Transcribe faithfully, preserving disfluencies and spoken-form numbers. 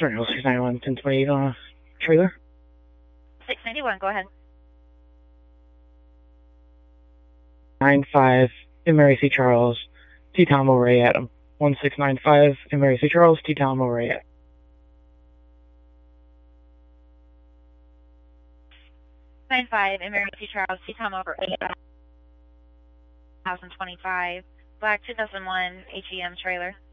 Sorry, six ninety-one, ten twenty-eight on a trailer. six ninety-one, go ahead. nine five in Mary C. Charles, T-Town Ray Adam. one six nine five in Mary C. Charles, T-Town Ray Adam. nine five in Mary C. Charles, T-Town over eight thousand twenty-five, black two thousand one H E M trailer.